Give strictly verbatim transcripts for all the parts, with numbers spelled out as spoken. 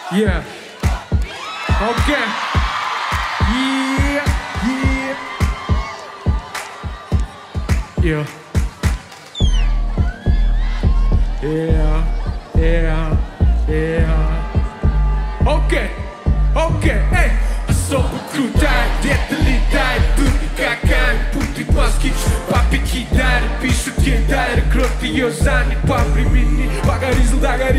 Yeah. Okay. Yeah. Yeah. Yeah. Yeah. Yeah. Yeah. Okay. Okay. Эй. Особо крутая, где-то летает, дури какая, путает мозги, папе кидает, пишут кидает, крот ее занят по времени, пока ризл догорит.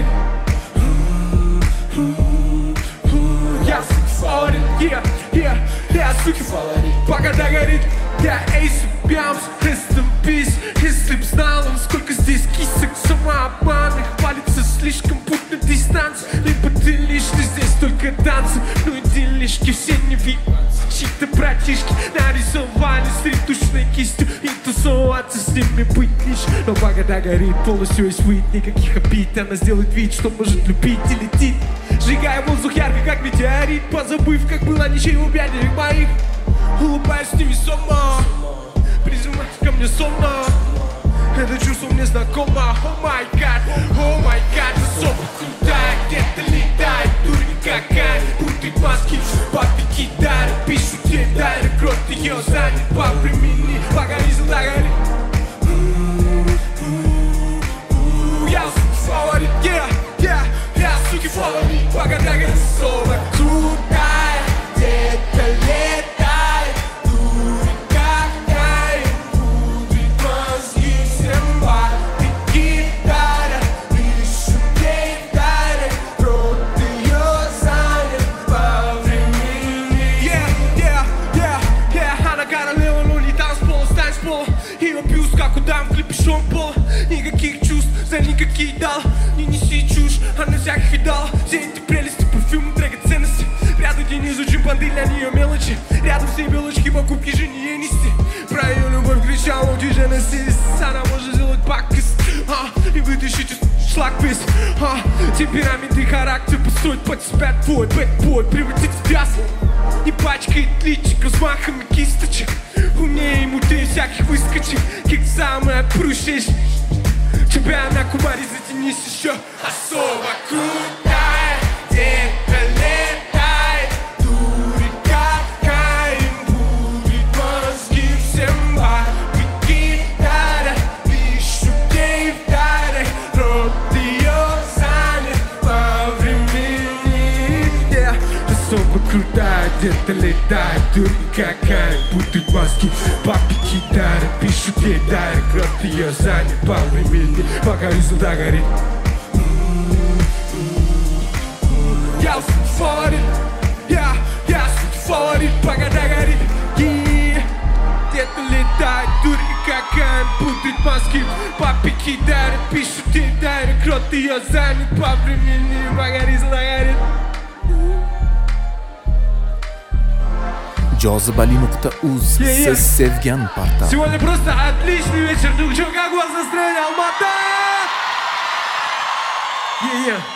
Я суки фаворит, yeah, yeah, я суки фаворит, пока догорит. Я эйс, бямс, rest in peace. Если б знал он, сколько здесь кисок, самообманных палится слишком путь на дистанцию. Либо ты лишний, здесь только танцы, ну и делишки все не видно. Чьи-то братишки нарисовали с ретушной кистью, и тусоваться с ними быть лишь. Но пока догорит, полностью весь выйдет, никаких обид. Она сделает вид, что может любить и летит, сжигая воздух ярко, как метеорит, позабыв, как было ничего бядерик моих. Улыбаюсь невесомо, призывается ко мне сонно. Это чувство мне знакомо. О май гад, о май гад. Особо крутая, где-то летает, дури какая, путает мозги, папе кидает, пишут кидает, крот ее занят по времени, пока ризл догорит. Я суки фаворит, yeah, yeah, я суки фаворит, пока догорит. Особо крутая, где-то летает. Ее бьюз, как удам в клипе Шон Пола. Никаких чувств, за никакие дал. Не неси чушь, она всяких видала. Все эти прелести, парфюмы, драгоценности. Рядом день изучим банды для нее мелочи. Рядом все белочки, покупки же не ей нести. Про ее любовь кричал, он Genesis. Она может сделать пакость, а, и вытащить из шлак весь, а. Темперамент и характер построить под себя твой бэтбой, превратить в мясо. Не пачкает личик размахами кисточек. Умнее ему ты всяких выскочек, как самая прущая. Тебя на кубаре затянись еще. Особо крутая, где-то летает, дури какая, будет мозги всем бабы кидает, пишу ей в даре, рот ее занят по времени. Yeah. Особо крутая, где-то летает, дури какая, путает мозги, папе кидает, пишут ей даре, крот ее занят по времени, пока ризл догорит. Я суки фаворит, я, я суки фаворит, пока догорит. Yeah. Где-то летает, дури какая, путает мозги, папе кидает, пишут ей даре, крот ее занят по времени, пока ризл догорит. Джозабали нокта уз Yeah, yeah. с Севген Парта. Сегодня просто отличный вечер. Ну что, как вас настроение, Алмата? Yeah, yeah.